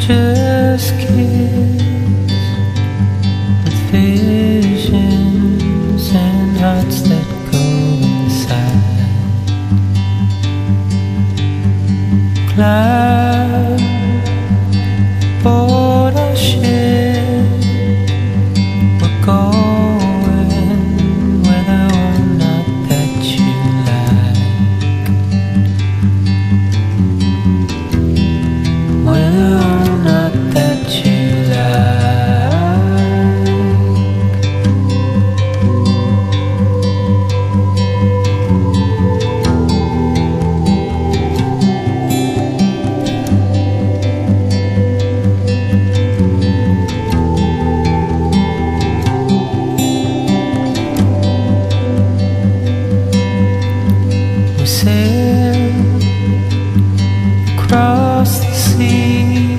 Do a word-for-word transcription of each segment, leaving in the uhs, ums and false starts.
just kiss with visions and hearts that go inside. Climb aboard our ship, we're going whether or not that you like, whether or not that you sail across the sea,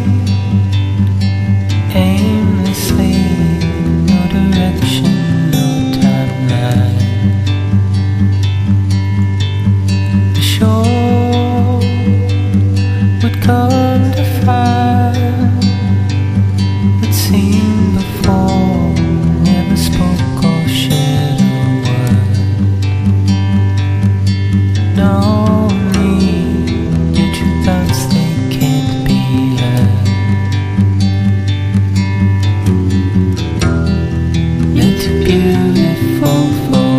aimlessly, no direction, no timeline. The shore would come to find we'd seen before, never spoke or shared a word. No need, your true thoughts, they can't be heard. You're too beautiful for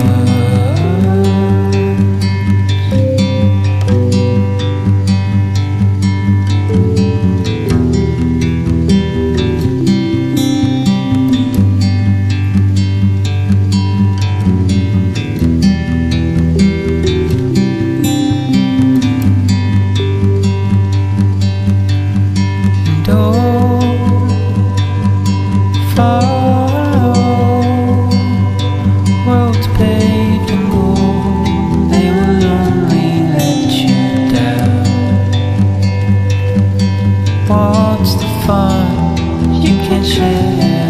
worlds paved in gold, they will only let you down. What's the fun? You can't share.